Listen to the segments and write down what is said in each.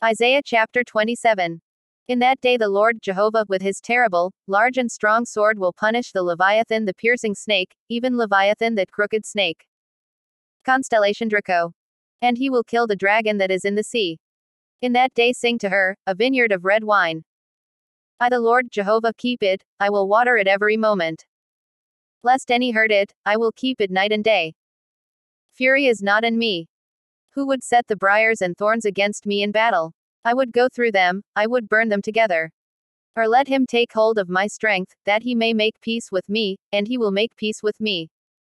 Isaiah chapter 27. In that day the Lord Jehovah with his terrible, large and strong sword will punish the Leviathan the piercing snake, even Leviathan that crooked snake. Constellation Draco. And he will kill the dragon that is in the sea. In that day sing to her, a vineyard of red wine. I the Lord Jehovah keep it, I will water it every moment. Lest any hurt it, I will keep it night and day. Fury is not in me. Who would set the briars and thorns against me in battle? I would go through them, I would burn them together. Or let him take hold of my strength, that he may make peace with me, and he will make peace with me.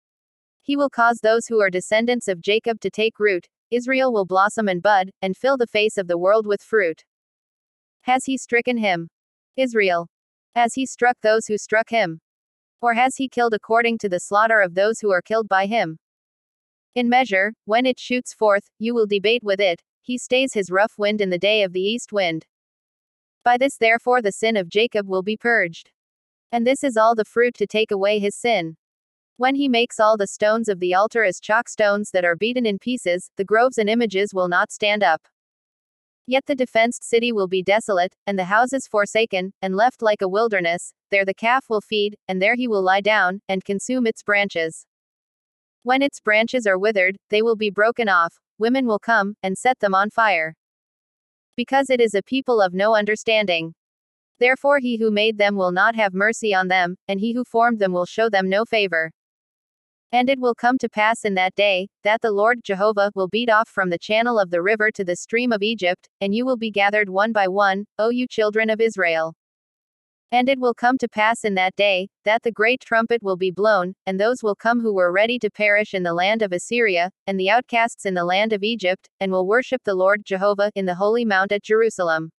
He will cause those who are descendants of Jacob to take root, Israel will blossom and bud, and fill the face of the world with fruit. Has he stricken him? Israel. Has he struck those who struck him? Or has he killed according to the slaughter of those who are killed by him? In measure, when it shoots forth, you will debate with it, he stays his rough wind in the day of the east wind. By this therefore the sin of Jacob will be purged. And this is all the fruit to take away his sin. When he makes all the stones of the altar as chalk stones that are beaten in pieces, the groves and images will not stand up. Yet the defenced city will be desolate, and the houses forsaken, and left like a wilderness, there the calf will feed, and there he will lie down, and consume its branches. When its branches are withered, they will be broken off, women will come, and set them on fire. Because it is a people of no understanding. Therefore he who made them will not have mercy on them, and he who formed them will show them no favor. And it will come to pass in that day, that the Lord Jehovah will beat off from the channel of the river to the stream of Egypt, and you will be gathered one by one, O you children of Israel. And it will come to pass in that day, that the great trumpet will be blown, and those will come who were ready to perish in the land of Assyria, and the outcasts in the land of Egypt, and will worship the Lord Jehovah in the holy mount at Jerusalem.